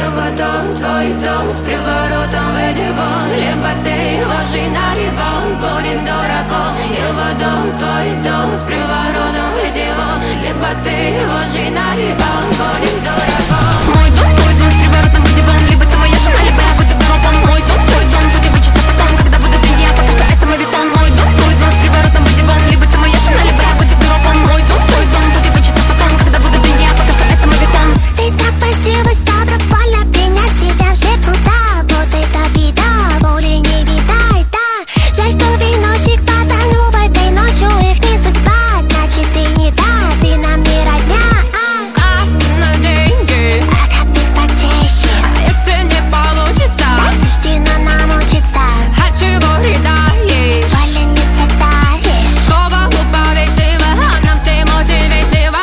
Его дом, твой дом, с приворотом выйди вон. Либо ты его жена, либо он будет дураком. Его дом, твой дом, с приворотом выйди вон. Либо ты его жена, либо он будет дураком. Мой дом, твой дом, с приворотом выйди вон. Либо ты моя жена, либо я буду дураком. Мой дом, твой дом, будем вычиться потом, когда будут деньги, потому что это моветон. Мой дом, твой дом, с приворотом выйди вон. Либо ты моя жена, либо я буду дураком. Мой дом, твой дом, будем вычиться потом, когда будут деньги, потому что это моветон. Ты согласилась добровольно принять себя жертву, да. Вот это беда, боли не видай, да. Жаль, что веночек потонул в этой ночью, их не судьба. Значит, ты не та, ты нам не родня. Как на деньги, А как без потехи? а если не получится? Так суждено нам учиться. А чего рыдаешь? Боли не сотаешь. Снова глупо весело, а нам всем очень весело.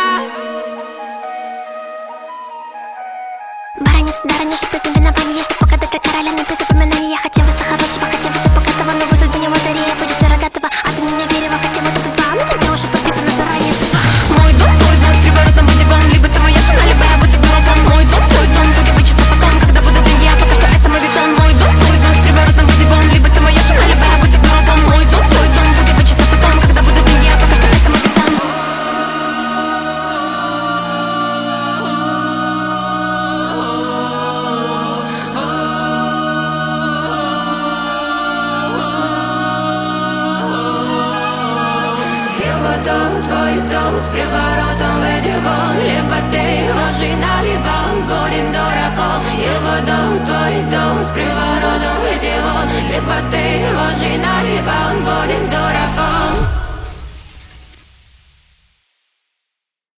Барыня, сударыня, чтоб ты винование, что пока ты как короля, не без запоминания. Я хотела все хорошего, хотела все богатого, но вы судьбе не лотерея, будешь суррогатого. А ты мне верила, хотела добить два, на тебе уже подписано заранее. Мой дом, твой дом, с приворотом выйди вон. Либо ты моя жена, либо я буду дураком. Мой дом, твой дом, будем вычиться потом, когда будут деньги, а пока что это моветон. Мой дом, твой дом, с приворотом выйди вон. Либо ты моя жена, либо я буду дураком. Мой дом, твой дом, будем вычиться потом, когда будут деньги, а пока что это моветон. Его дом, твой дом, с приворотом выйди вон. Либо ты его жена, либо он будет дураком. Его дом, твой дом, с приворотом выйди вон. Либо ты его жена, либо он будет дураком.